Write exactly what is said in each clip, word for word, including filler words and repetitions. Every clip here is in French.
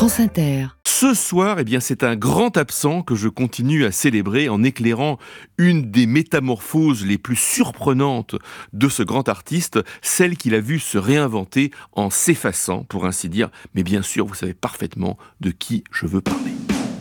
France Inter. Ce soir, eh bien, c'est un grand absent que je continue à célébrer en éclairant une des métamorphoses les plus surprenantes de ce grand artiste, celle qu'il a vu se réinventer en s'effaçant, pour ainsi dire. Mais bien sûr, vous savez parfaitement de qui je veux parler.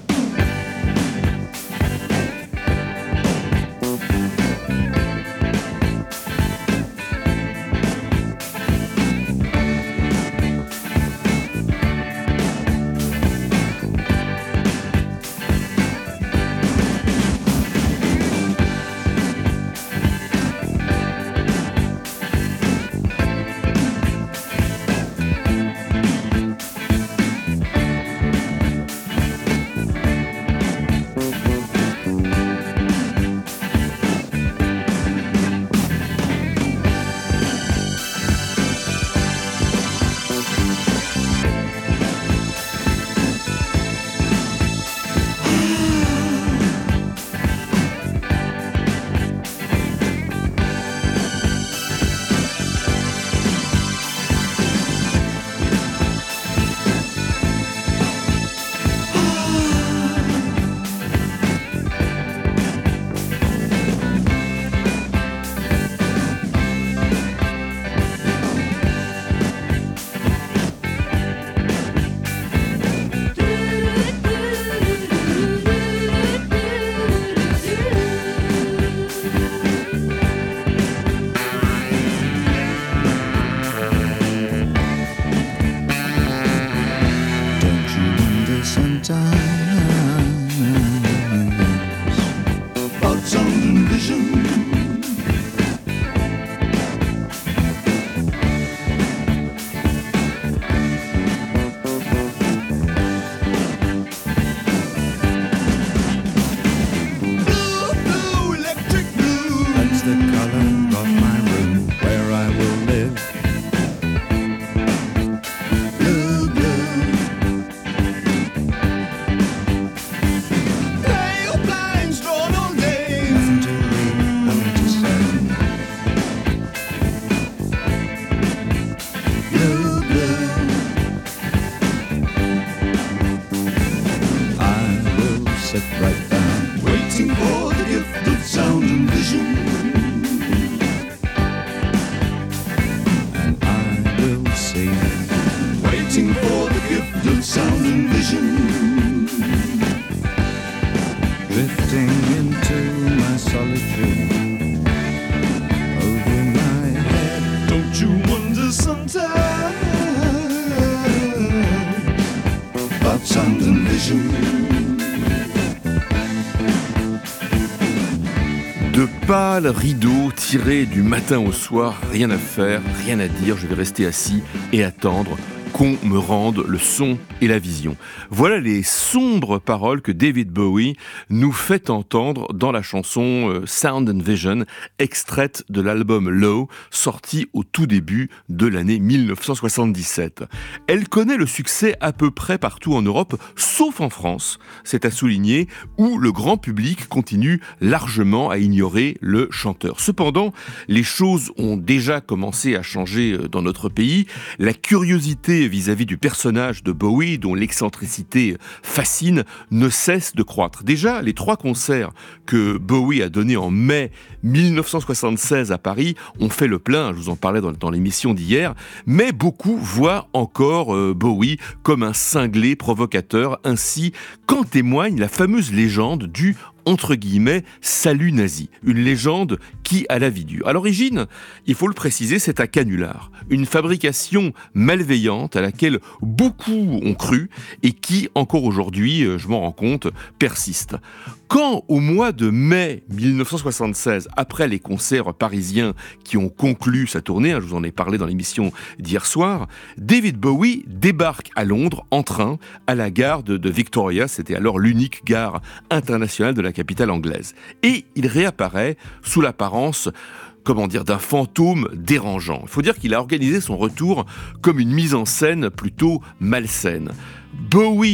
De pâles rideaux tirés du matin au soir, rien à faire, rien à dire, je vais rester assis et attendre qu'on me rende le son et la vision. Voilà les sombres paroles que David Bowie nous fait entendre dans la chanson euh, Sound and Vision, extraite de l'album Low, sorti au tout début de l'année mille neuf cent soixante-dix-sept. Elle connaît le succès à peu près partout en Europe, sauf en France, c'est à souligner, où le grand public continue largement à ignorer le chanteur. Cependant, les choses ont déjà commencé à changer dans notre pays. La curiosité vis-à-vis du personnage de Bowie, dont l'excentricité fascine, ne cesse de croître. Déjà, les trois concerts que Bowie a donnés en mai mille neuf cent soixante-seize à Paris ont fait le plein, je vous en parlais dans, dans l'émission d'hier, mais beaucoup voient encore euh, Bowie comme un cinglé provocateur, ainsi qu'en témoigne la fameuse légende du entre guillemets, salut nazi. Une légende qui a la vie dure. À l'origine, il faut le préciser, c'est un canular. Une fabrication malveillante à laquelle beaucoup ont cru et qui, encore aujourd'hui, je m'en rends compte, persiste. Quand, au mois de mai mille neuf cent soixante-seize, après les concerts parisiens qui ont conclu sa tournée, hein, je vous en ai parlé dans l'émission d'hier soir, David Bowie débarque à Londres en train à la gare de, de Victoria, c'était alors l'unique gare internationale de la capitale anglaise. Et il réapparaît sous l'apparence comment dire, d'un fantôme dérangeant. Il faut dire qu'il a organisé son retour comme une mise en scène plutôt malsaine. Bowie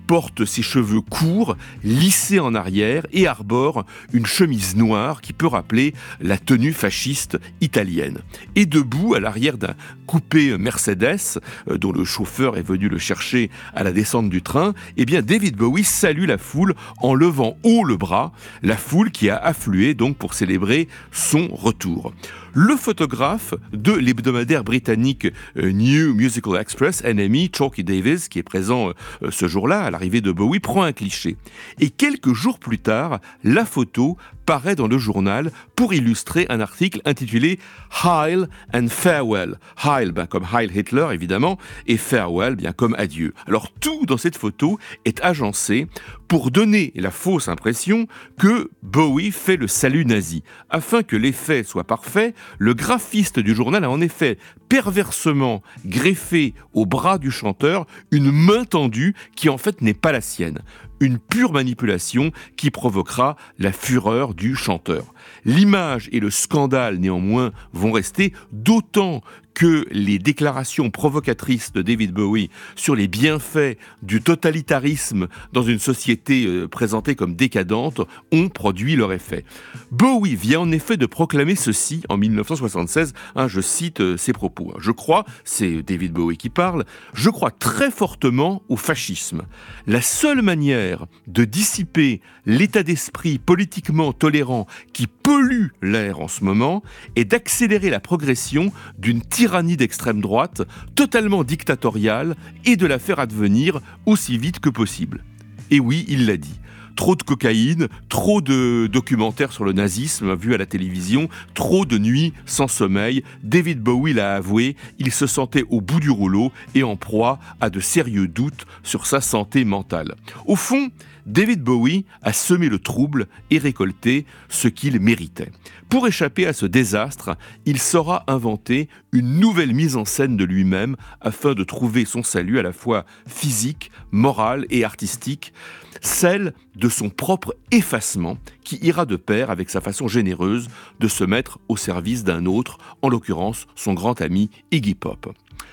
porte ses cheveux courts, lissés en arrière et arbore une chemise noire qui peut rappeler la tenue fasciste italienne. Et debout à l'arrière d'un coupé Mercedes, euh, dont le chauffeur est venu le chercher à la descente du train, eh bien David Bowie salue la foule en levant haut le bras, la foule qui a afflué donc pour célébrer son retour. Le photographe de l'hebdomadaire britannique euh, New Musical Express, N M E, Chalky Davis, qui est présent euh, ce jour-là à l'arrivée de Bowie, prend un cliché. Et quelques jours plus tard, la photo paraît dans le journal pour illustrer un article intitulé « Heil and Farewell ». Heil, ben, comme Heil Hitler, évidemment, et Farewell, bien comme adieu. Alors tout dans cette photo est agencé pour donner la fausse impression que Bowie fait le salut nazi. Afin que l'effet soit parfait, le graphiste du journal a en effet perversement greffé au bras du chanteur une main tendue qui en fait n'est pas la sienne. Une pure manipulation qui provoquera la fureur du chanteur. L'image et le scandale néanmoins vont rester, d'autant que les déclarations provocatrices de David Bowie sur les bienfaits du totalitarisme dans une société euh, présentée comme décadente ont produit leur effet. Bowie vient en effet de proclamer ceci en dix-neuf cent soixante-seize, hein, je cite euh, ses propos. Je crois, c'est David Bowie qui parle, je crois très fortement au fascisme. La seule manière de dissiper l'état d'esprit politiquement tolérant qui pollue l'air en ce moment est d'accélérer la progression d'une tyrannie d'extrême droite, totalement dictatoriale, et de la faire advenir aussi vite que possible. Et oui, il l'a dit. Trop de cocaïne, trop de documentaires sur le nazisme vus à la télévision, trop de nuits sans sommeil. David Bowie l'a avoué, il se sentait au bout du rouleau et en proie à de sérieux doutes sur sa santé mentale. Au fond, David Bowie a semé le trouble et récolté ce qu'il méritait. Pour échapper à ce désastre, il saura inventer une nouvelle mise en scène de lui-même afin de trouver son salut à la fois physique, moral et artistique, celle de son propre effacement qui ira de pair avec sa façon généreuse de se mettre au service d'un autre, en l'occurrence son grand ami Iggy Pop.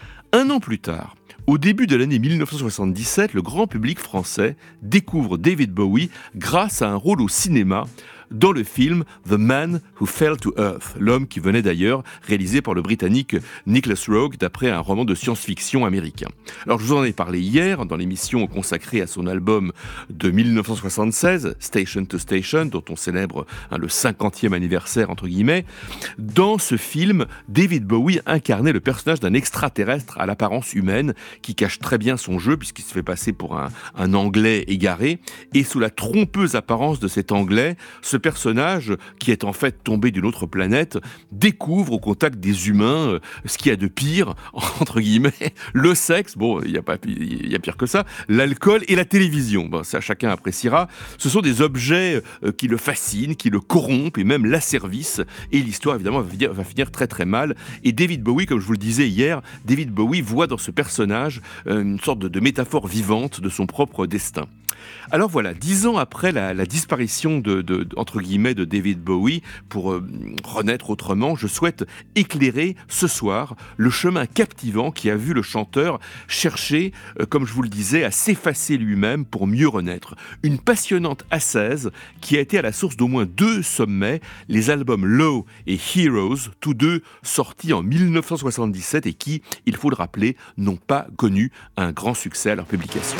Un an plus tard, au début de l'année dix-neuf cent soixante-dix-sept, le grand public français découvre David Bowie grâce à un rôle au cinéma dans le film The Man Who Fell to Earth, l'homme qui venait d'ailleurs réalisé par le Britannique Nicholas Roeg d'après un roman de science-fiction américain. Alors je vous en ai parlé hier dans l'émission consacrée à son album de dix-neuf cent soixante-seize, Station to Station, dont on célèbre hein, le cinquantième anniversaire entre guillemets. Dans ce film, David Bowie incarnait le personnage d'un extraterrestre à l'apparence humaine qui cache très bien son jeu puisqu'il se fait passer pour un, un Anglais égaré, et sous la trompeuse apparence de cet Anglais, ce personnage, qui est en fait tombé d'une autre planète, découvre au contact des humains euh, ce qu'il y a de pire, entre guillemets, le sexe, bon, il y a pas, il y a pire que ça, l'alcool et la télévision. Bon, ça, chacun appréciera. Ce sont des objets euh, qui le fascinent, qui le corrompent et même l'asservissent. Et l'histoire, évidemment, va finir, va finir très très mal. Et David Bowie, comme je vous le disais hier, David Bowie voit dans ce personnage euh, une sorte de, de métaphore vivante de son propre destin. Alors voilà, dix ans après la, la disparition de, de, entre guillemets de David Bowie, pour euh, renaître autrement, je souhaite éclairer ce soir le chemin captivant qui a vu le chanteur chercher, euh, comme je vous le disais, à s'effacer lui-même pour mieux renaître. Une passionnante ascèse qui a été à la source d'au moins deux sommets, les albums Low et Heroes, tous deux sortis en dix-neuf cent soixante-dix-sept et qui, il faut le rappeler, n'ont pas connu un grand succès à leur publication.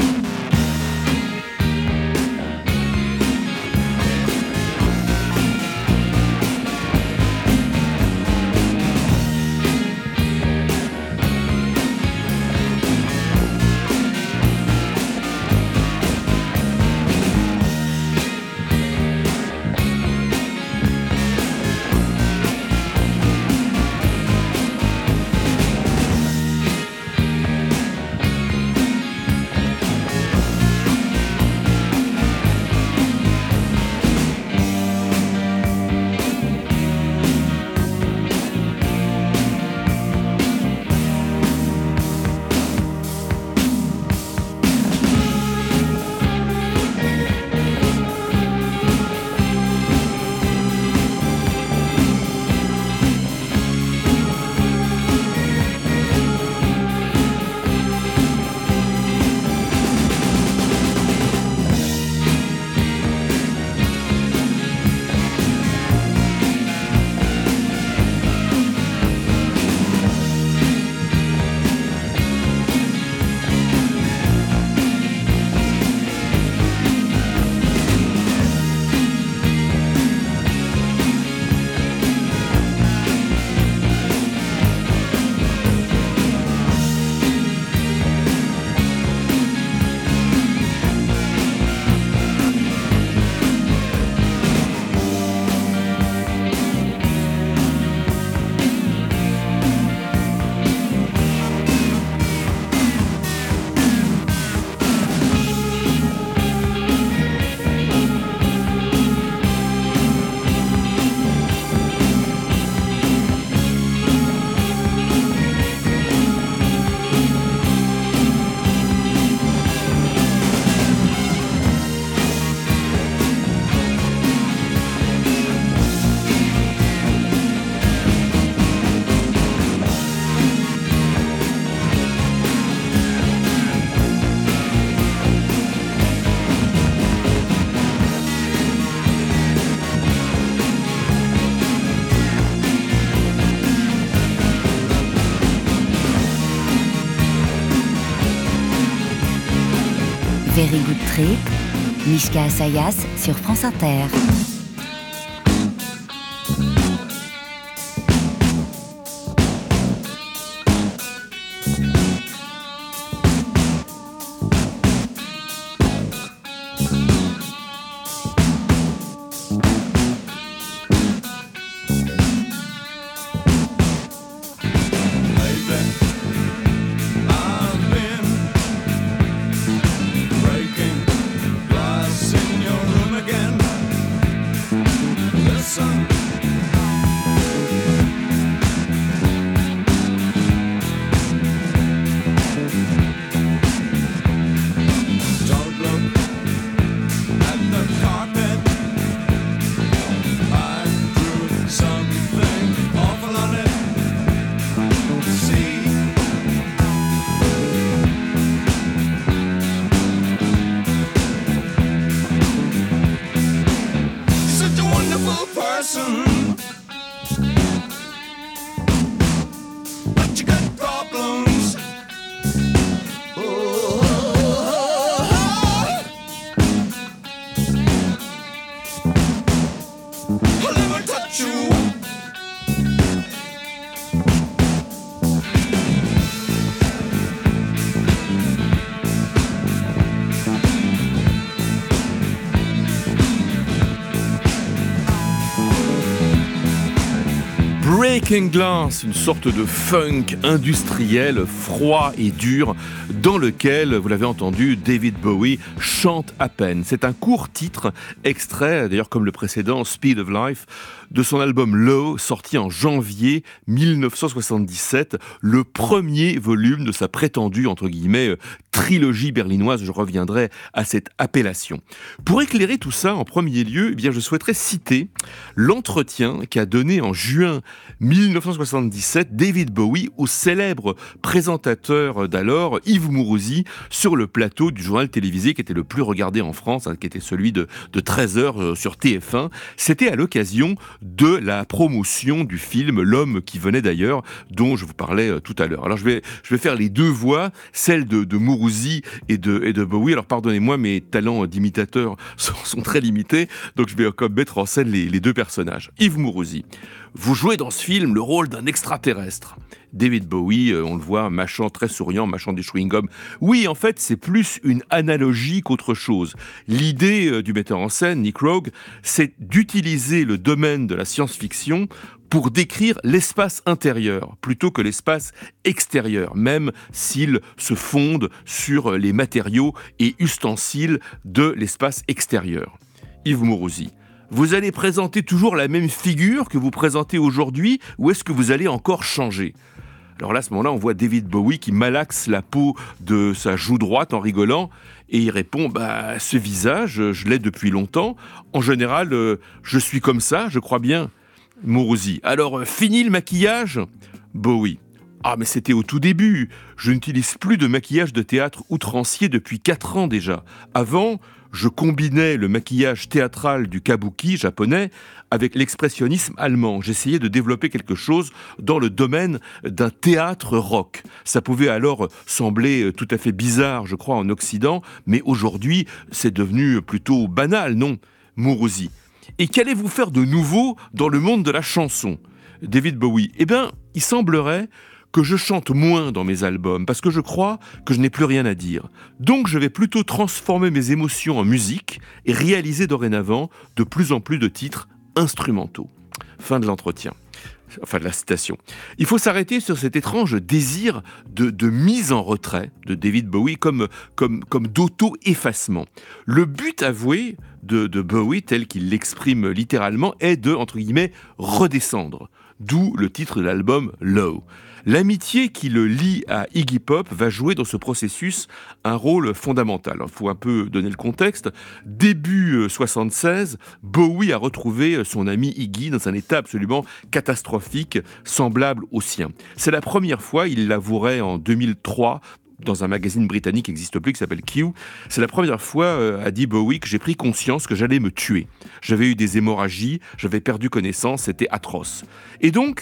Very Good Trip, Mishka Assayas sur France Inter. Breaking Glass, une sorte de funk industriel, froid et dur, dans lequel, vous l'avez entendu, David Bowie chante à peine. C'est un court titre, extrait, d'ailleurs comme le précédent, Speed of Life, de son album Low, sorti en janvier dix-neuf cent soixante-dix-sept, le premier volume de sa prétendue, entre guillemets, trilogie berlinoise. Je reviendrai à cette appellation. Pour éclairer tout ça, en premier lieu, eh bien, je souhaiterais citer l'entretien qu'a donné en juin dix-neuf cent soixante-dix-sept David Bowie au célèbre présentateur d'alors, Yves Mourouzi, sur le plateau du journal télévisé qui était le plus regardé en France, hein, qui était celui de, de treize heures sur T F un. C'était à l'occasion de la promotion du film L'homme qui venait d'ailleurs, dont je vous parlais euh, tout à l'heure. Alors je vais, je vais faire les deux voix, celle de, de Mourouzi et de, et de Bowie. Alors pardonnez-moi, mes talents d'imitateur sont, sont très limités, donc je vais comme mettre en scène les, les deux personnages. Yves Mourouzi, vous jouez dans ce film le rôle d'un extraterrestre. David Bowie, on le voit, mâchant, très souriant, mâchant des chewing-gums. Oui, en fait, c'est plus une analogie qu'autre chose. L'idée du metteur en scène, Nick Roeg, c'est d'utiliser le domaine de la science-fiction pour décrire l'espace intérieur, plutôt que l'espace extérieur, même s'il se fonde sur les matériaux et ustensiles de l'espace extérieur. Yves Mourouzi, vous allez présenter toujours la même figure que vous présentez aujourd'hui, ou est-ce que vous allez encore changer ? Alors là, à ce moment-là, on voit David Bowie qui malaxe la peau de sa joue droite en rigolant, et il répond bah, « Ce visage, je l'ai depuis longtemps. En général, euh, je suis comme ça, je crois bien. » Mourouzi, alors, euh, fini le maquillage ? Bowie, ah mais c'était au tout début. Je n'utilise plus de maquillage de théâtre outrancier depuis quatre ans déjà. Avant, je combinais le maquillage théâtral du kabuki japonais avec l'expressionnisme allemand. J'essayais de développer quelque chose dans le domaine d'un théâtre rock. Ça pouvait alors sembler tout à fait bizarre, je crois, en Occident, mais aujourd'hui, c'est devenu plutôt banal, non ? Mourouzi. Et qu'allez-vous faire de nouveau dans le monde de la chanson ? David Bowie. Eh bien, il semblerait que je chante moins dans mes albums, parce que je crois que je n'ai plus rien à dire. Donc je vais plutôt transformer mes émotions en musique et réaliser dorénavant de plus en plus de titres instrumentaux. Fin de l'entretien. Enfin, de la citation. Il faut s'arrêter sur cet étrange désir de, de mise en retrait de David Bowie comme, comme, comme d'auto-effacement. Le but avoué de, de Bowie, tel qu'il l'exprime littéralement, est de, entre guillemets, redescendre. D'où le titre de l'album Low. L'amitié qui le lie à Iggy Pop va jouer dans ce processus un rôle fondamental. Il faut un peu donner le contexte. Début soixante-seize, Bowie a retrouvé son ami Iggy dans un état absolument catastrophique, semblable au sien. C'est la première fois, il l'avouerait en deux mille trois, dans un magazine britannique qui n'existe plus, qui s'appelle Q. C'est la première fois, euh, a dit Bowie, que j'ai pris conscience que j'allais me tuer. J'avais eu des hémorragies, j'avais perdu connaissance, c'était atroce. Et donc,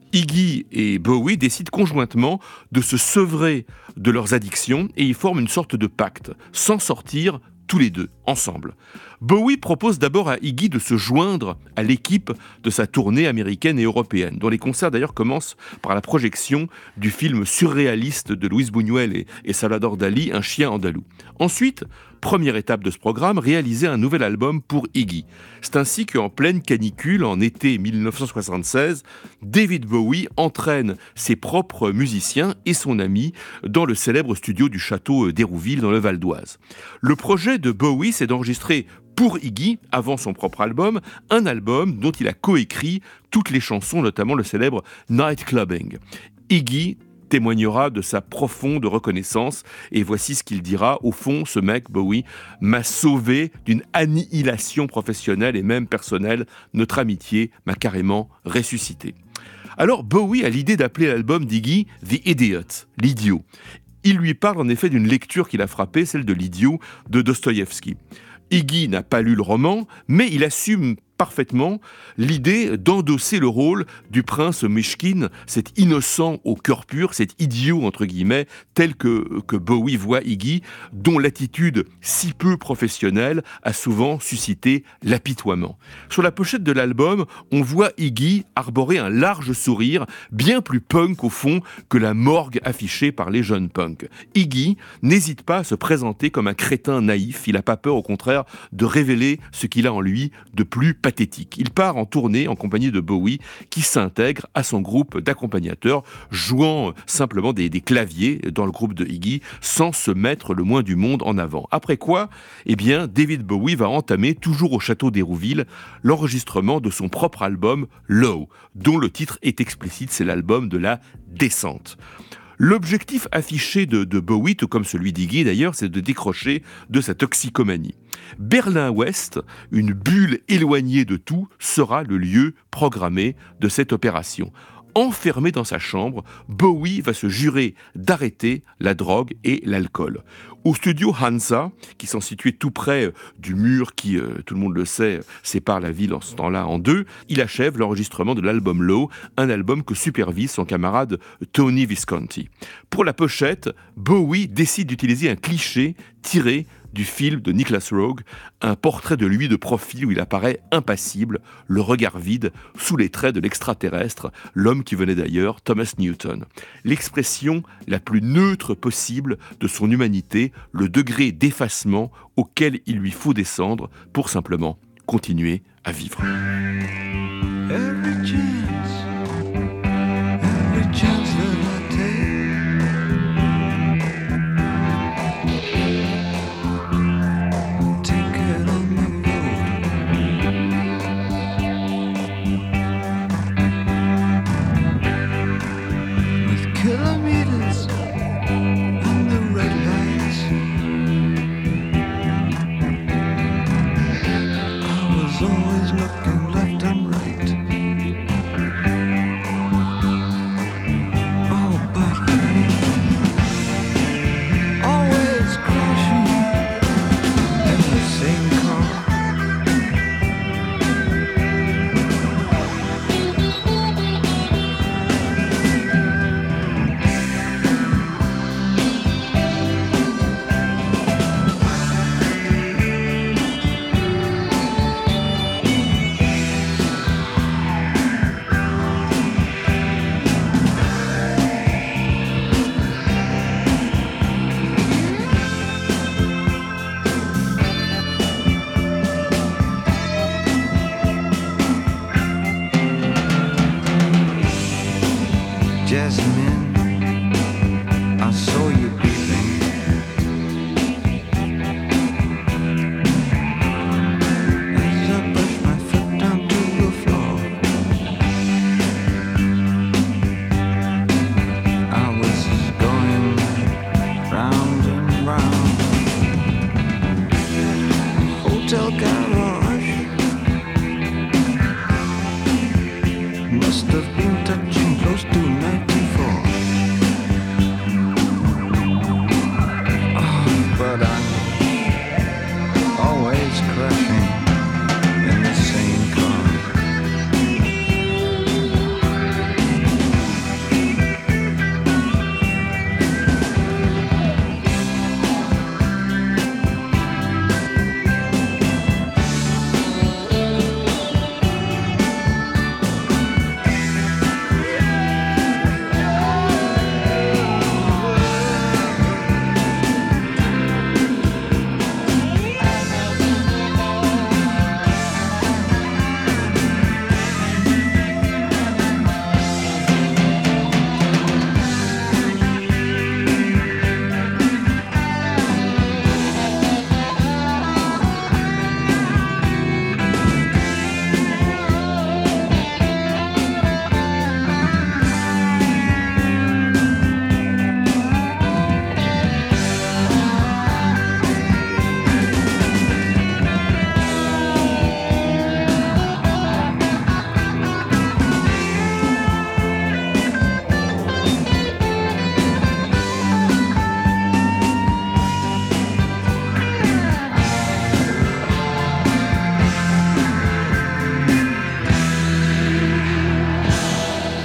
Iggy et Bowie décident conjointement de se sevrer de leurs addictions et ils forment une sorte de pacte, s'en sortir tous les deux, ensemble. Bowie propose d'abord à Iggy de se joindre à l'équipe de sa tournée américaine et européenne, dont les concerts d'ailleurs commencent par la projection du film surréaliste de Luis Buñuel et, et Salvador Dali, Un chien andalou. Ensuite, première étape de ce programme, réaliser un nouvel album pour Iggy. C'est ainsi qu'en pleine canicule, en été dix-neuf cent soixante-seize, David Bowie entraîne ses propres musiciens et son ami dans le célèbre studio du château d'Hérouville dans le Val d'Oise. Le projet de Bowie, c'est d'enregistrer pour Iggy, avant son propre album, un album dont il a coécrit toutes les chansons, notamment le célèbre Night Clubbing. Iggy témoignera de sa profonde reconnaissance et voici ce qu'il dira. Au fond, ce mec, Bowie, m'a sauvé d'une annihilation professionnelle et même personnelle. Notre amitié m'a carrément ressuscité. Alors Bowie a l'idée d'appeler l'album d'Iggy The Idiot, l'idiot. Il lui parle en effet d'une lecture qui l'a frappé, celle de l'Idiot de Dostoïevski. Iggy n'a pas lu le roman, mais il assume parfaitement l'idée d'endosser le rôle du prince Myshkin, cet innocent au cœur pur, cet idiot entre guillemets, tel que, que Bowie voit Iggy, dont l'attitude si peu professionnelle a souvent suscité l'apitoiement. Sur la pochette de l'album, on voit Iggy arborer un large sourire, bien plus punk au fond que la morgue affichée par les jeunes punks. Iggy n'hésite pas à se présenter comme un crétin naïf, il n'a pas peur au contraire de révéler ce qu'il a en lui de plus pathétique. Il part en tournée en compagnie de Bowie qui s'intègre à son groupe d'accompagnateurs, jouant simplement des, des claviers dans le groupe de Iggy sans se mettre le moins du monde en avant. Après quoi, eh bien, David Bowie va entamer, toujours au château d'Hérouville, l'enregistrement de son propre album Low, dont le titre est explicite, c'est l'album de la descente. L'objectif affiché de, de Bowie, tout comme celui d'Iggy d'ailleurs, c'est de décrocher de sa toxicomanie. Berlin-Ouest, une bulle éloignée de tout, sera le lieu programmé de cette opération. Enfermé dans sa chambre, Bowie va se jurer d'arrêter la drogue et l'alcool. Au studio Hansa, qui sont situés tout près du mur qui, euh, tout le monde le sait, sépare la ville en ce temps-là en deux, il achève l'enregistrement de l'album Low, un album que supervise son camarade Tony Visconti. Pour la pochette, Bowie décide d'utiliser un cliché tiré du film de Nicholas Roeg, un portrait de lui de profil où il apparaît impassible, le regard vide, sous les traits de l'extraterrestre, l'homme qui venait d'ailleurs, Thomas Newton. L'expression la plus neutre possible de son humanité, le degré d'effacement auquel il lui faut descendre pour simplement continuer à vivre. Every chance, every chance that I take.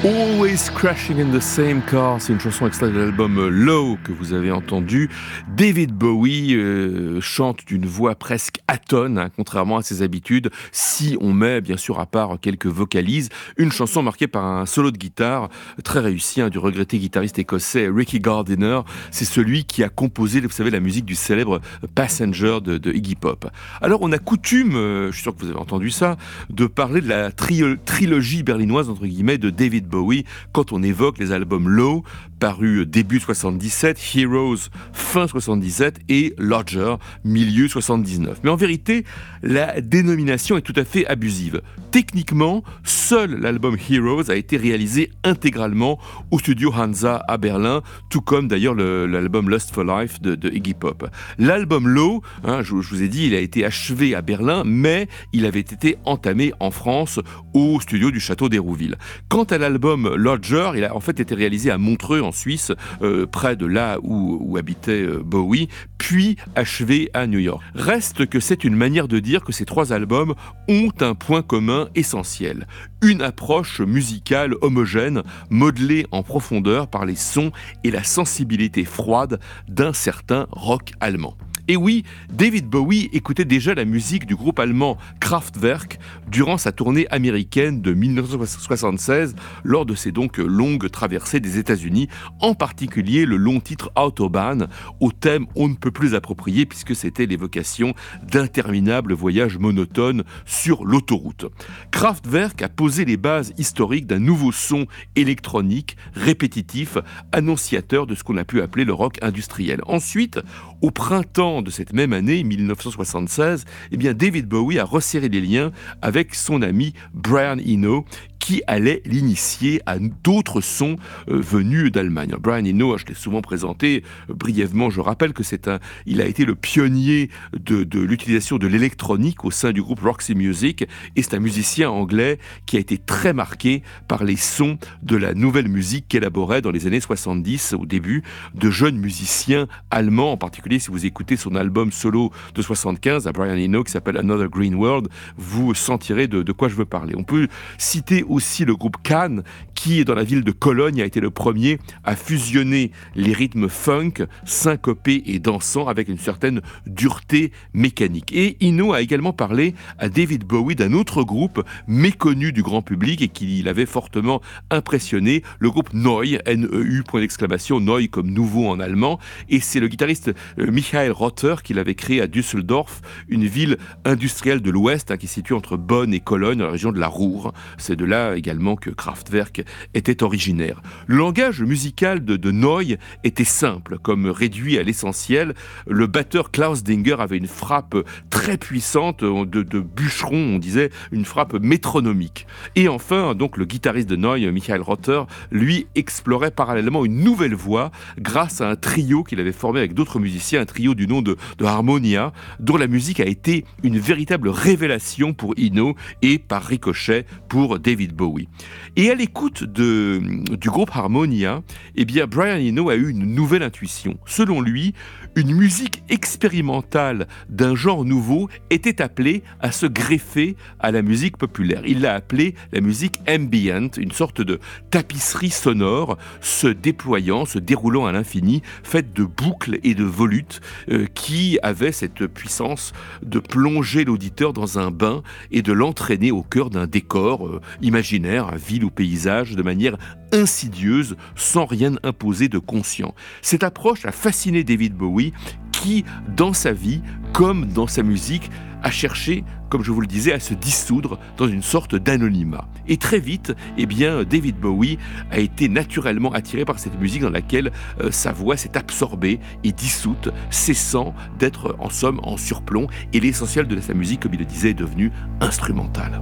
Always Crashing in the Same Car, c'est une chanson extraite de l'album Low que vous avez entendu. David Bowie euh, chante d'une voix presque atone, hein, contrairement à ses habitudes, si on met bien sûr à part quelques vocalises, une chanson marquée par un solo de guitare très réussi hein, du regretté guitariste écossais Ricky Gardiner. C'est celui qui a composé, vous savez, la musique du célèbre Passenger de, de Iggy Pop. Alors on a coutume, euh, je suis sûr que vous avez entendu ça, de parler de la tri- trilogie berlinoise entre guillemets de David Bowie quand on évoque les albums Low, parus début soixante-dix-sept, Heroes fin soixante-dix-sept et Lodger milieu soixante-dix-neuf. Mais en vérité, la dénomination est tout à fait abusive. Techniquement, seul l'album Heroes a été réalisé intégralement au studio Hansa à Berlin, tout comme d'ailleurs le, l'album Lust for Life de, de Iggy Pop. L'album Low, hein, je, je vous ai dit, il a été achevé à Berlin, mais il avait été entamé en France au studio du Château d'Hérouville. Quant à l'album Lodger, il a en fait été réalisé à Montreux en Suisse, euh, près de là où, où habitait euh, Bowie, puis achevé à New York. Reste que c'est une manière de dire que ces trois albums ont un point commun essentiel. Une approche musicale homogène, modelée en profondeur par les sons et la sensibilité froide d'un certain rock allemand. Et oui, David Bowie écoutait déjà la musique du groupe allemand Kraftwerk durant sa tournée américaine de dix-neuf cent soixante-seize, lors de ses donc longues traversées des États-Unis, en particulier le long titre Autobahn, au thème on ne peut plus approprié puisque c'était l'évocation d'interminables voyages monotones sur l'autoroute. Kraftwerk a posé les bases historiques d'un nouveau son électronique, répétitif, annonciateur de ce qu'on a pu appeler le rock industriel. Ensuite, au printemps de cette même année, dix-neuf cent soixante-seize, eh bien David Bowie a resserré les liens avec son ami Brian Eno, qui allait l'initier à d'autres sons euh, venus d'Allemagne. Brian Eno, je l'ai souvent présenté euh, brièvement, je rappelle que c'est un, il a été le pionnier de, de l'utilisation de l'électronique au sein du groupe Roxy Music, et c'est un musicien anglais qui a été très marqué par les sons de la nouvelle musique qu'élaboraient dans les années soixante-dix, au début, de jeunes musiciens allemands, en particulier si vous écoutez son album solo de soixante-quinze à Brian Eno qui s'appelle Another Green World, vous sentirez de, de quoi je veux parler. On peut citer aussi le groupe Can, qui dans la ville de Cologne a été le premier à fusionner les rythmes funk, syncopés et dansants avec une certaine dureté mécanique. Et Eno a également parlé à David Bowie d'un autre groupe méconnu du grand public et qui l'avait fortement impressionné, le groupe Neu, N E U, point d'exclamation, Neu comme nouveau en allemand, et c'est le guitariste euh, Michael Rother qui l'avait créé à Düsseldorf, une ville industrielle de l'Ouest hein, qui est située entre Bonn et Cologne, dans la région de la Ruhr. C'est de là également que Kraftwerk était originaire. Le langage musical de, de Neu était simple, comme réduit à l'essentiel. Le batteur Klaus Dinger avait une frappe très puissante de, de bûcheron, on disait, une frappe métronomique. Et enfin, donc le guitariste de Neu, Michael Rother, lui explorait parallèlement une nouvelle voie grâce à un trio qu'il avait formé avec d'autres musiciens, un trio du nom de, de Harmonia, dont la musique a été une véritable révélation pour Eno et par ricochet pour David Bowie. Et à l'écoute de, du groupe Harmonia, eh bien Brian Eno a eu une nouvelle intuition. Selon lui, une musique expérimentale d'un genre nouveau était appelée à se greffer à la musique populaire. Il l'a appelée la musique ambient, une sorte de tapisserie sonore se déployant, se déroulant à l'infini, faite de boucles et de volutes euh, qui avait cette puissance de plonger l'auditeur dans un bain et de l'entraîner au cœur d'un décor euh, imaginaire, ville ou paysage, de manière insidieuse, sans rien imposer de conscient. Cette approche a fasciné David Bowie, qui, dans sa vie, comme dans sa musique, a cherché, comme je vous le disais, à se dissoudre dans une sorte d'anonymat. Et très vite, eh bien, David Bowie a été naturellement attiré par cette musique dans laquelle euh, sa voix s'est absorbée et dissoute, cessant d'être en somme en surplomb, et l'essentiel de sa musique, comme il le disait, est devenu instrumental.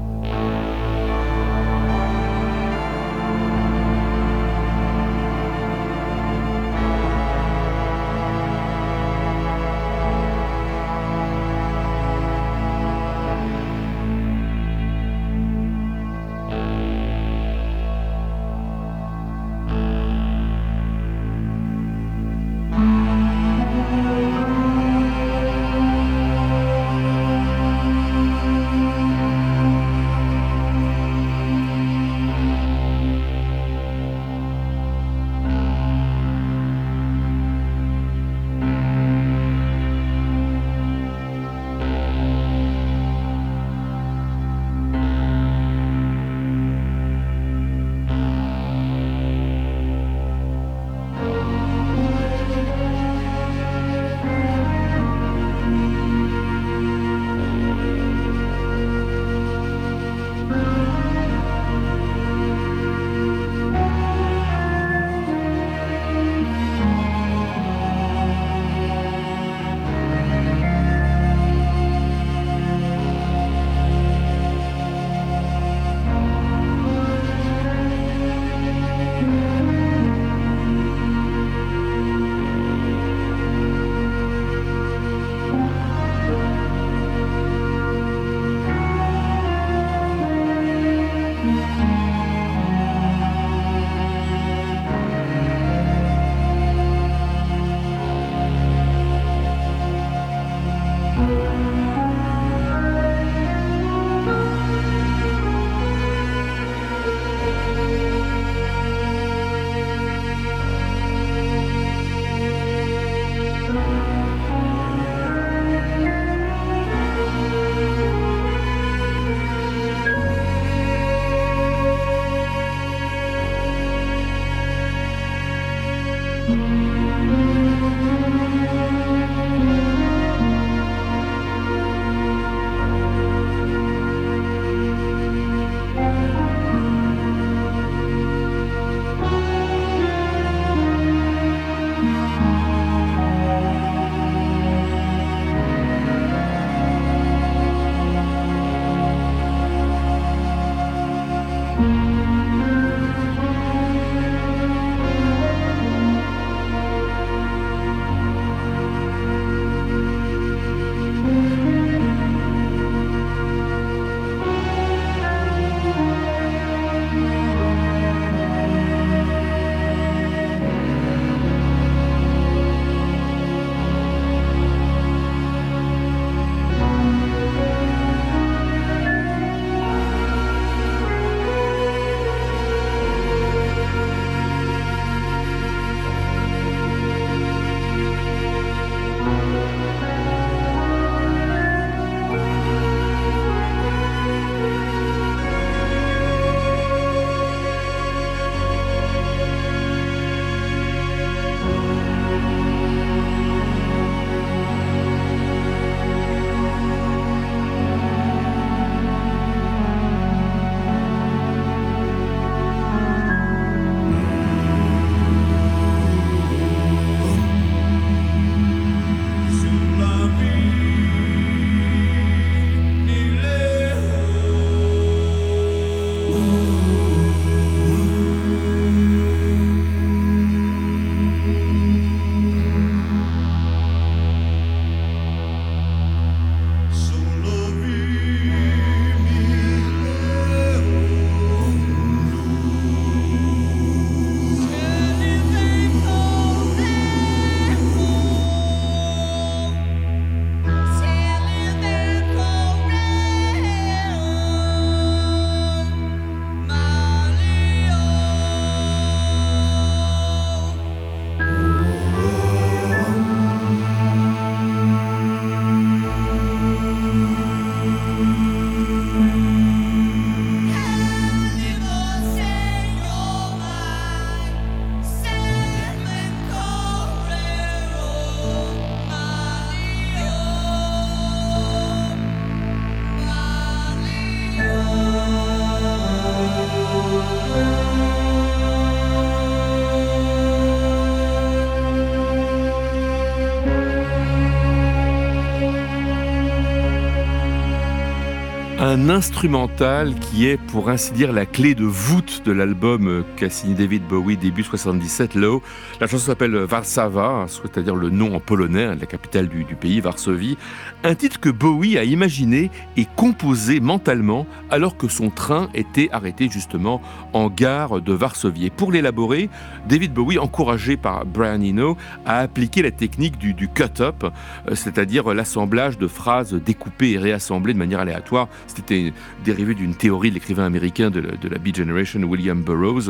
Un instrumental qui est, pour ainsi dire, la clé de voûte de l'album qu'a signé David Bowie début soixante-dix-sept, Low. La chanson s'appelle Warszawa, c'est-à-dire le nom en polonais de la capitale du, du pays, Varsovie. Un titre que Bowie a imaginé et composé mentalement alors que son train était arrêté justement en gare de Varsovie. Et pour l'élaborer, David Bowie, encouragé par Brian Eno, a appliqué la technique du, du cut-up, c'est-à-dire l'assemblage de phrases découpées et réassemblées de manière aléatoire. C'était dérivé d'une théorie de l'écrivain américain de la, de la Beat Generation, William Burroughs,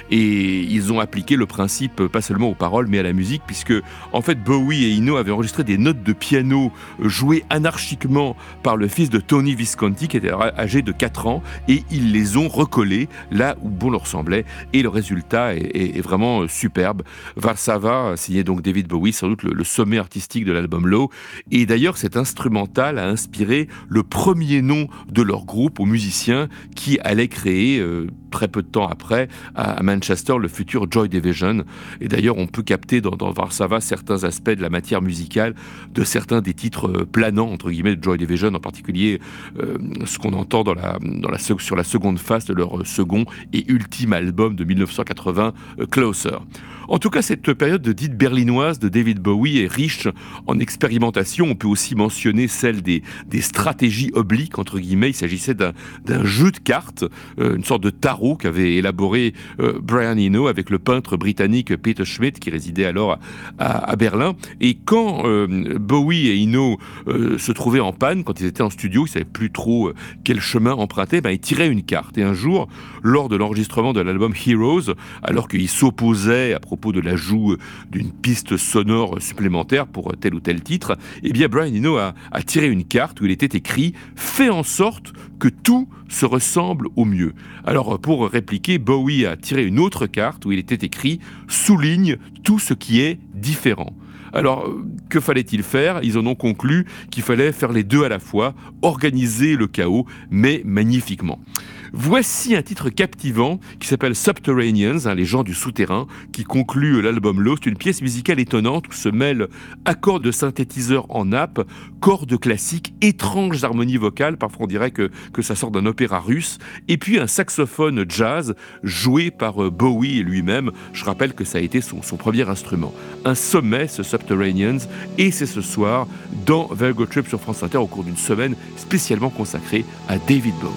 et ils ont appliqué le principe pas seulement aux paroles mais à la musique, puisque en fait Bowie et Eno avaient enregistré des notes de piano jouées anarchiquement par le fils de Tony Visconti qui était âgé de quatre ans, et ils les ont recollées là où bon leur semblait, et le résultat est, est, est vraiment superbe. Warszawa, signé donc David Bowie, sans doute le, le sommet artistique de l'album Low, et d'ailleurs cet instrumental a inspiré le premier nom de leur groupe aux musiciens qui allaient créer euh, très peu de temps après à Manchester le futur Joy Division. Et d'ailleurs on peut capter dans, dans Warszawa certains aspects de la matière musicale de certains des titres euh, planants entre guillemets de Joy Division, en particulier euh, ce qu'on entend dans la, dans la, sur la seconde face de leur second et ultime album de dix-neuf cent quatre-vingts, euh, Closer. En tout cas, cette période dite berlinoise de David Bowie est riche en expérimentation. On peut aussi mentionner celle des, des stratégies obliques, entre guillemets. Il s'agissait d'un, d'un jeu de cartes, euh, une sorte de tarot qu'avait élaboré euh, Brian Eno avec le peintre britannique Peter Schmidt, qui résidait alors à, à Berlin. Et quand euh, Bowie et Eno euh, se trouvaient en panne, quand ils étaient en studio, ils ne savaient plus trop euh, quel chemin emprunter, ben, ils tiraient une carte. Et un jour, lors de l'enregistrement de l'album Heroes, alors qu'ils s'opposaient à propos de l'ajout d'une piste sonore supplémentaire pour tel ou tel titre, eh bien Brian Eno a, a tiré une carte où il était écrit « Fais en sorte que tout se ressemble au mieux ». Alors pour répliquer, Bowie a tiré une autre carte où il était écrit « Souligne tout ce qui est différent ». Alors, que fallait-il faire ? Ils en ont conclu qu'il fallait faire les deux à la fois, organiser le chaos, mais magnifiquement. Voici un titre captivant qui s'appelle Subterraneans, hein, les gens du souterrain, qui conclut l'album Low. C'est une pièce musicale étonnante où se mêlent accords de synthétiseur en nappe, cordes classiques, étranges harmonies vocales, parfois on dirait que, que ça sort d'un opéra russe, et puis un saxophone jazz joué par Bowie lui-même. Je rappelle que ça a été son, son premier instrument. Un sommet, ce Subterraneans, et c'est ce soir dans Very Good Trip sur France Inter au cours d'une semaine spécialement consacrée à David Bowie.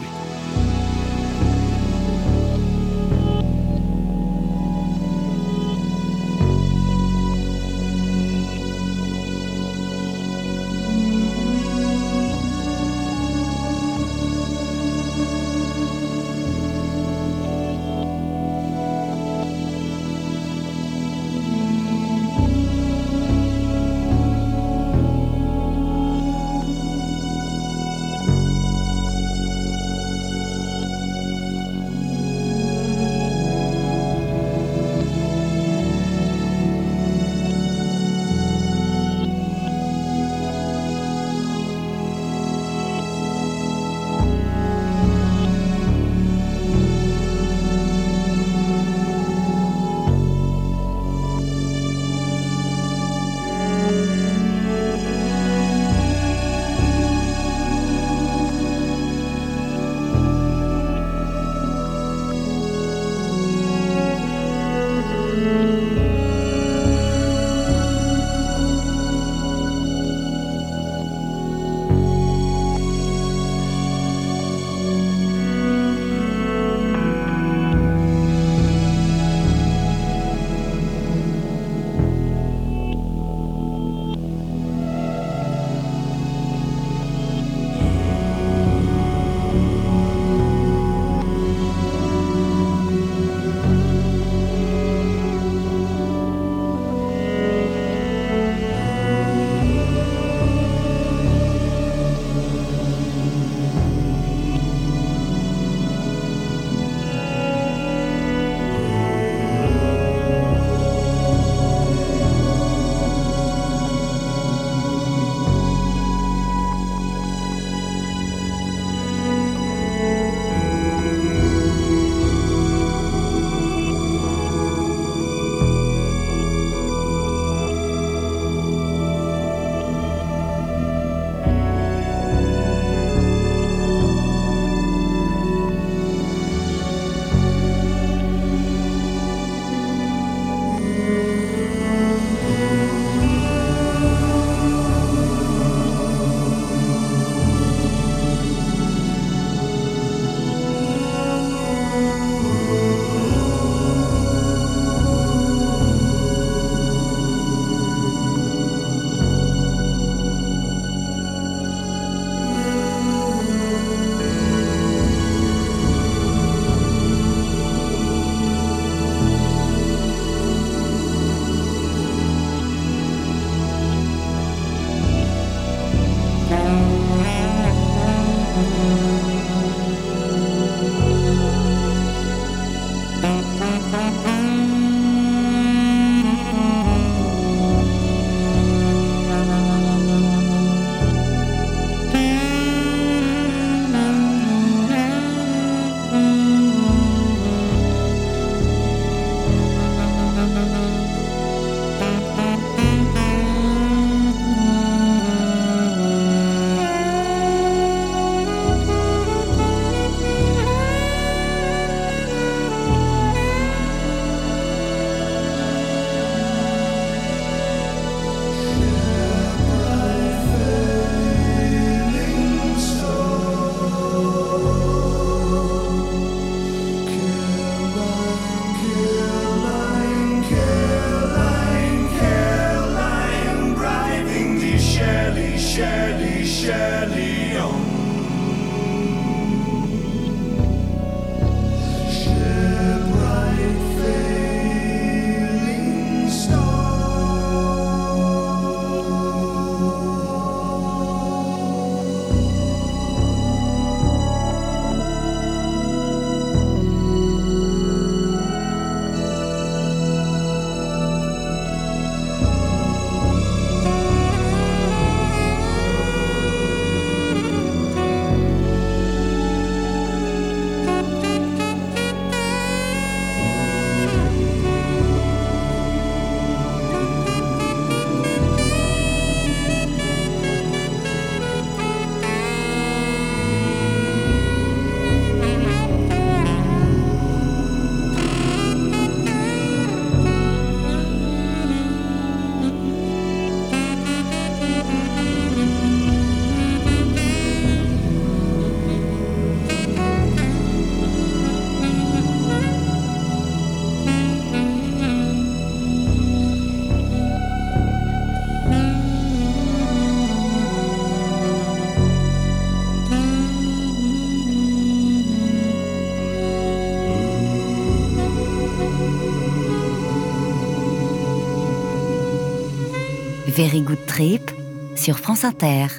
Very Good Trip sur France Inter.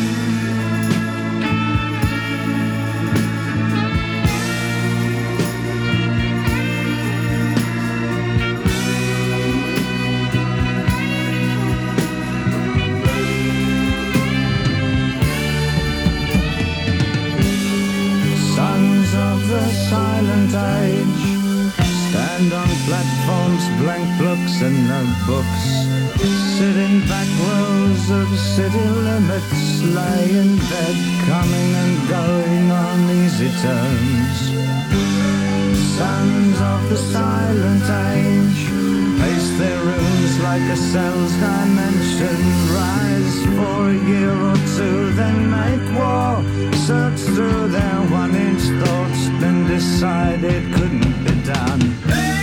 Sons of the silent age stand on platforms, blank books and notebooks. Sit in back rows of city limits, lie in bed, coming and going on easy terms. Sons of the silent age pace their rooms like a cell's dimension, rise for a year or two, then make war, search through their one-inch thoughts, then decide it couldn't be done.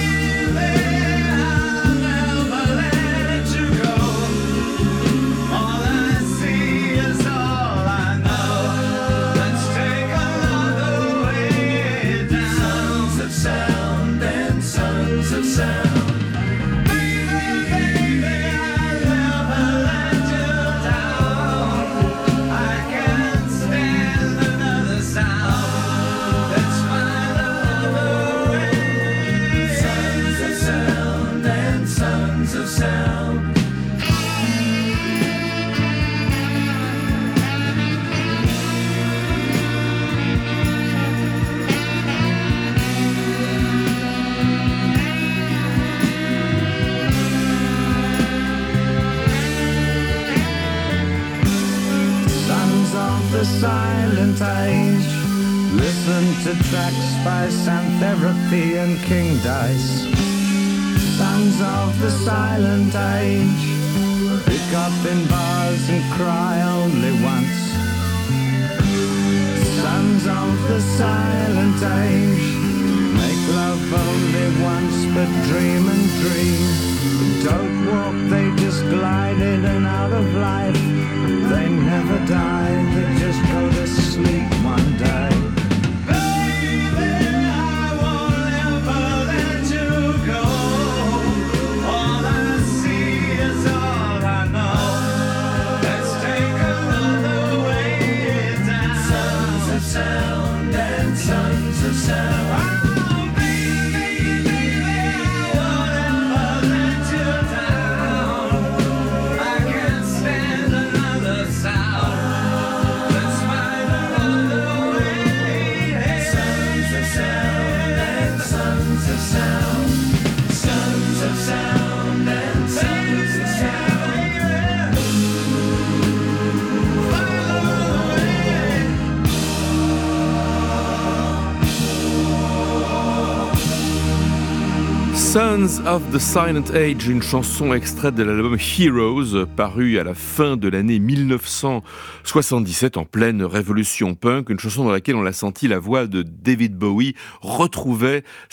The silent age, listen to tracks by Xantherapy and King Dice. Sons of the silent age, pick up in bars and cry only once. Sons of the silent age, make love only once but dream and dream. Don't walk, they just glide in and out of life. They never die, they just go to sleep one day. Baby, I won't ever let you go. All I see is all I know. Let's take another way down. Sons of sound and sons of sound. Sons of the Silent Age, une chanson extraite de l'album Heroes, paru à la fin de l'année dix-neuf cent soixante-dix-sept, en pleine révolution punk, une chanson dans laquelle on l'a senti, la voix de David Bowie retrouvait cette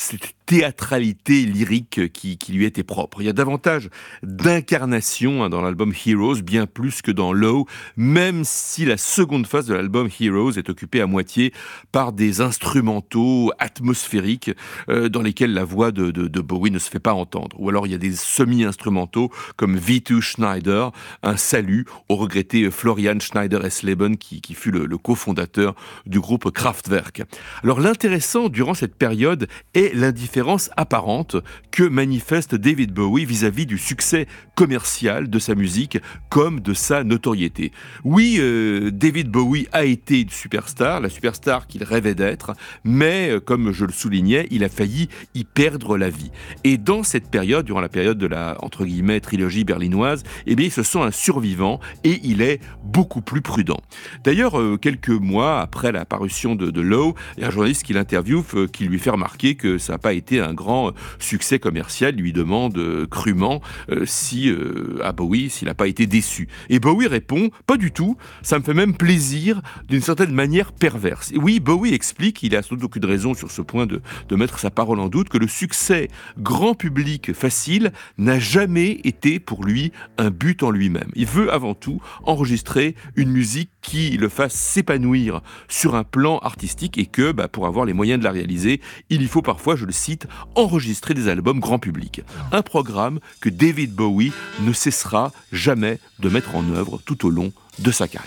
théâtralité lyrique qui, qui lui était propre. Il y a davantage d'incarnation hein, dans l'album Heroes, bien plus que dans Low, même si la seconde phase de l'album Heroes est occupée à moitié par des instrumentaux atmosphériques euh, dans lesquels la voix de, de, de Bowie ne se fait pas entendre. Ou alors il y a des semi-instrumentaux comme V deux Schneider, un salut au regretté Florian Schneider-Esleben qui, qui fut le, le cofondateur du groupe Kraftwerk. Alors l'intéressant durant cette période est l'indifférence apparente que manifeste David Bowie vis-à-vis du succès commercial de sa musique comme de sa notoriété. Oui, euh, David Bowie a été une superstar, la superstar qu'il rêvait d'être, mais euh, comme je le soulignais, il a failli y perdre la vie. Et dans cette période, durant la période de la, entre guillemets, trilogie berlinoise, eh bien, il se sent un survivant et il est beaucoup plus prudent. D'ailleurs, euh, quelques mois après la parution de, de Low, il y a un journaliste qui l'interviewe, euh, qui lui fait remarquer que ça n'a pas été un grand succès commercial, lui demande euh, crûment euh, si euh, à Bowie s'il n'a pas été déçu. Et Bowie répond « Pas du tout, ça me fait même plaisir d'une certaine manière perverse ». Et oui, Bowie explique, il a sans doute aucune raison sur ce point de, de mettre sa parole en doute, que le succès grand public facile n'a jamais été pour lui un but en lui-même. Il veut avant tout enregistrer une musique qui le fasse s'épanouir sur un plan artistique et que, bah, pour avoir les moyens de la réaliser, il y faut parfois, je le cite, enregistrer des albums grand public. Un programme que David Bowie ne cessera jamais de mettre en œuvre tout au long de sa carrière.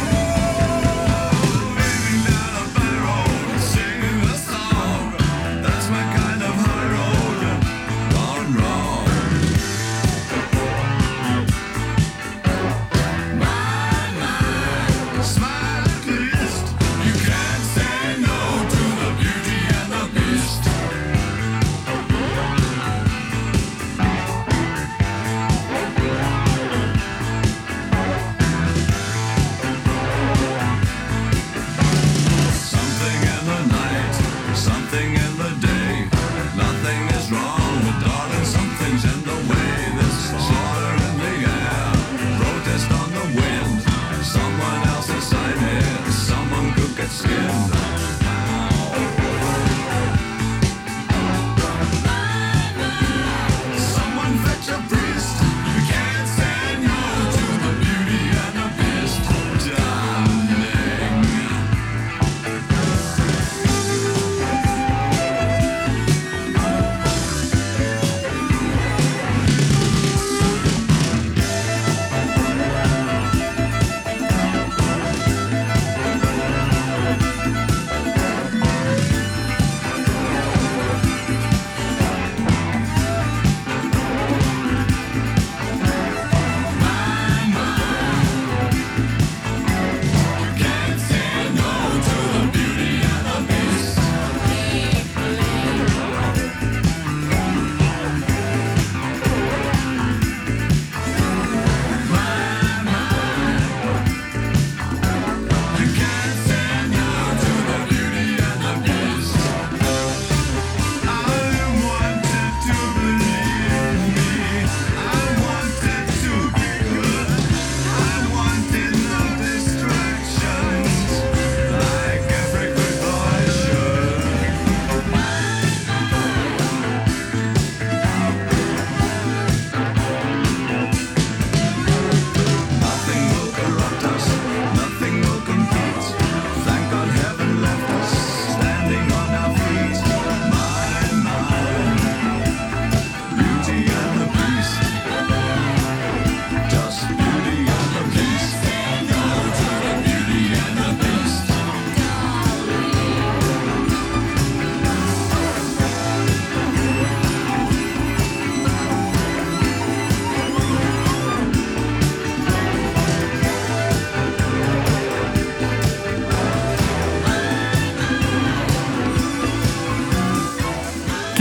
The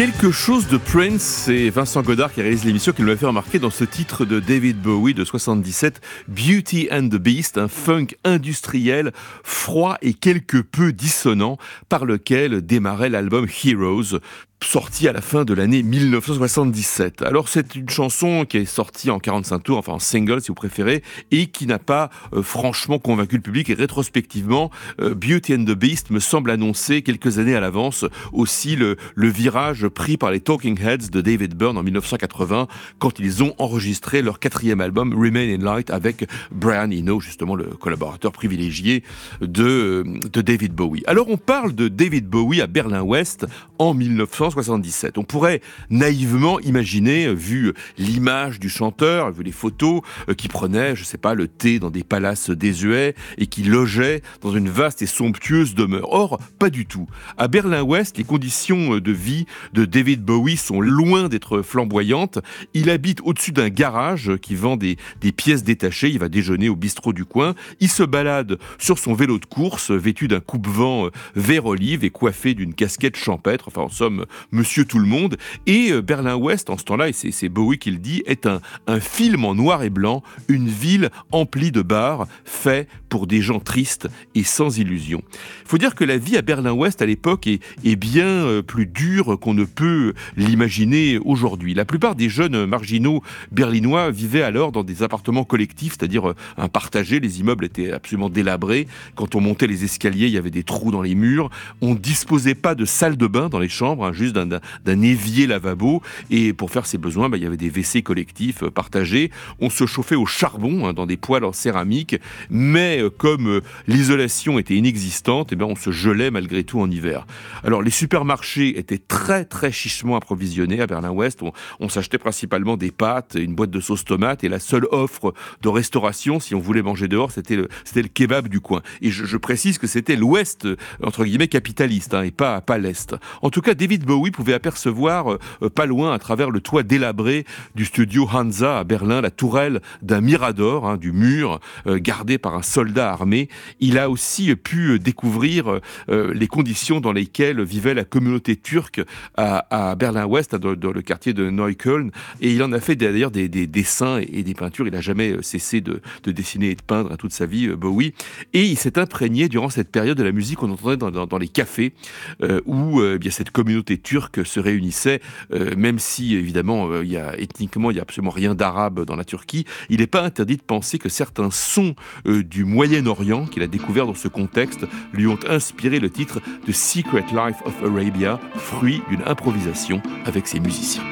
Quelque chose de Prince, c'est Vincent Godard qui réalise l'émission qui nous l'a fait remarquer dans ce titre de David Bowie de soixante-dix-sept, Beauty and the Beast, un funk industriel, froid et quelque peu dissonant par lequel démarrait l'album Heroes, sorti à la fin de l'année mille neuf cent soixante-dix-sept. Alors c'est une chanson qui est sortie en quarante-cinq tours, enfin en single si vous préférez, et qui n'a pas euh, franchement convaincu le public. Et rétrospectivement, euh, Beauty and the Beast me semble annoncer quelques années à l'avance aussi le, le virage pris par les Talking Heads de David Byrne en mille neuf cent quatre-vingts, quand ils ont enregistré leur quatrième album Remain in Light avec Brian Eno, justement le collaborateur privilégié de, de David Bowie. Alors on parle de David Bowie à Berlin-Ouest en mille neuf cent soixante-dix-sept. On pourrait naïvement imaginer, vu l'image du chanteur, vu les photos, euh, qui prenait, je sais pas, le thé dans des palaces désuets et qui logeait dans une vaste et somptueuse demeure. Or, pas du tout. À Berlin-Ouest, les conditions de vie de David Bowie sont loin d'être flamboyantes. Il habite au-dessus d'un garage qui vend des, des pièces détachées. Il va déjeuner au bistrot du coin. Il se balade sur son vélo de course, vêtu d'un coupe-vent vert olive et coiffé d'une casquette champêtre. Enfin, en somme, Monsieur Tout-le-Monde. Et Berlin-Ouest, en ce temps-là, et c'est, c'est Bowie qui le dit, est un, un film en noir et blanc, une ville emplie de bars, fait pour des gens tristes et sans illusions. Il faut dire que la vie à Berlin-Ouest, à l'époque, est, est bien plus dure qu'on ne peut l'imaginer aujourd'hui. La plupart des jeunes marginaux berlinois vivaient alors dans des appartements collectifs, c'est-à-dire un partagé. Les immeubles étaient absolument délabrés. Quand on montait les escaliers, il y avait des trous dans les murs. On ne disposait pas de salle de bain dans les chambres, hein, juste d'un, d'un, d'un évier lavabo. Et pour faire ses besoins, bah, il y avait des W C collectifs euh, partagés. On se chauffait au charbon, hein, dans des poêles en céramique. Mais euh, comme euh, l'isolation était inexistante, eh bien, on se gelait malgré tout en hiver. Alors les supermarchés étaient très très chichement approvisionnés à Berlin-Ouest. On, on s'achetait principalement des pâtes, une boîte de sauce tomate, et la seule offre de restauration, si on voulait manger dehors, c'était le, c'était le kebab du coin. Et je, je précise que c'était l'Ouest, entre guillemets, capitaliste, hein, et pas, pas l'Est. En tout cas, David Bowie pouvait apercevoir, euh, pas loin, à travers le toit délabré du studio Hansa à Berlin, la tourelle d'un mirador, hein, du mur, euh, gardé par un soldat armé. Il a aussi pu découvrir euh, les conditions dans lesquelles vivait la communauté turque à, à Berlin-Ouest, dans, dans le quartier de Neukölln. Et il en a fait d'ailleurs des, des dessins et des peintures. Il n'a jamais cessé de, de dessiner et de peindre à toute sa vie, Bowie. Et il s'est imprégné durant cette période de la musique qu'on entendait dans, dans, dans les cafés, euh, où euh, bien, cette communauté turque se réunissait, euh, même si évidemment euh, il y a, ethniquement il n'y a absolument rien d'arabe dans la Turquie. Il n'est pas interdit de penser que certains sons euh, du Moyen-Orient qu'il a découvert dans ce contexte lui ont inspiré le titre de Secret Life of Arabia, fruit d'une improvisation avec ses musiciens.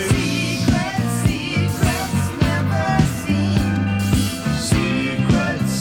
Secrets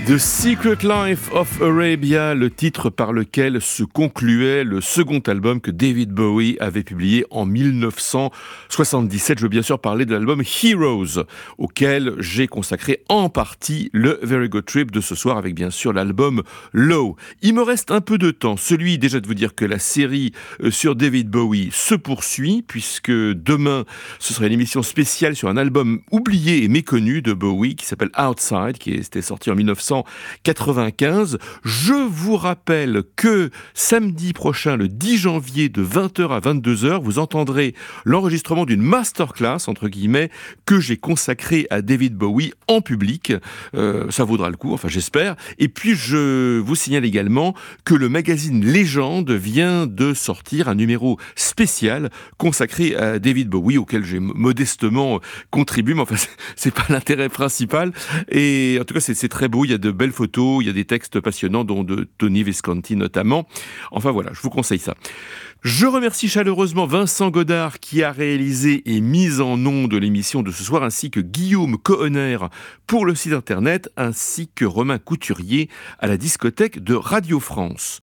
The Secret Life of Arabia, le titre par lequel se concluait le second album que David Bowie avait publié en mille neuf cent soixante-dix-sept. Je veux bien sûr parler de l'album Heroes, auquel j'ai consacré en partie le Very Good Trip de ce soir, avec bien sûr l'album Low. Il me reste un peu de temps, celui déjà de vous dire que la série sur David Bowie se poursuit, puisque demain, ce sera une émission spéciale sur un album oublié et méconnu de Bowie qui s'appelle Outside, qui était sorti en mille neuf cent quatre-vingt-quinze. Je vous rappelle que samedi prochain, le dix janvier, de vingt heures à vingt-deux heures, vous entendrez l'enregistrement d'une masterclass, entre guillemets, que j'ai consacrée à David Bowie en public. Euh, ça vaudra le coup, enfin j'espère. Et puis je vous signale également que le magazine Légende vient de sortir un numéro spécial consacré à David Bowie, auquel j'ai modestement contribué, mais enfin c'est pas l'intérêt principal. Et en tout cas c'est, c'est très beau, il y a de belles photos, il y a des textes passionnants, dont de Tony Visconti notamment. Enfin voilà, je vous conseille ça. Je remercie chaleureusement Vincent Godard qui a réalisé et mis en ondes l'émission de ce soir, ainsi que Guillaume Cohenner pour le site internet, ainsi que Romain Couturier à la discothèque de Radio France.